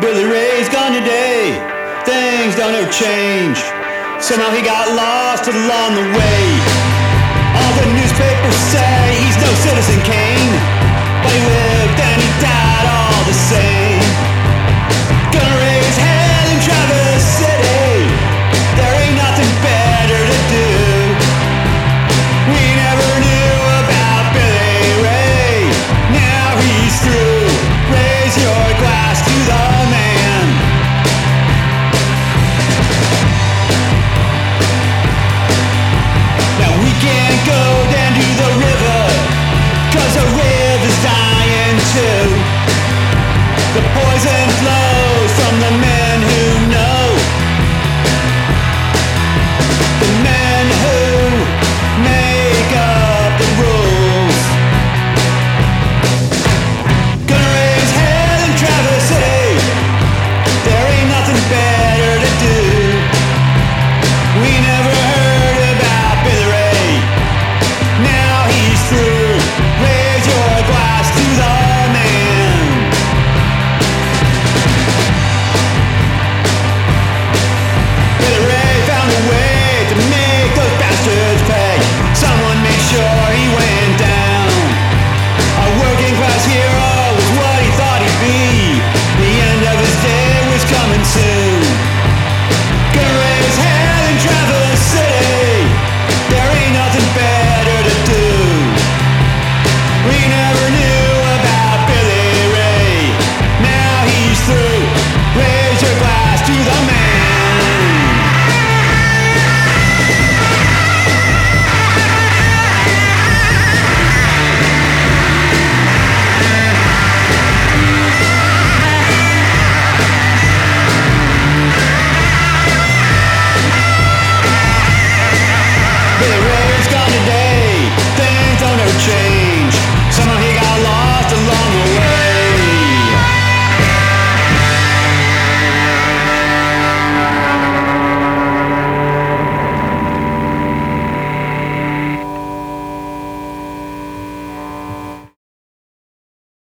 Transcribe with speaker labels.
Speaker 1: Billy Ray's gone today. Things don't ever change. Somehow he got lost along the way. All the newspapers say he's no Citizen Kane, but he lived and he died all the same. Gonna raise hell in Traverse City. There ain't nothing better to do. We never knew about Billy Ray. Now he's through. Raise your glass to the man. Now we can't go down to the river, 'cause the river's dying too. The poor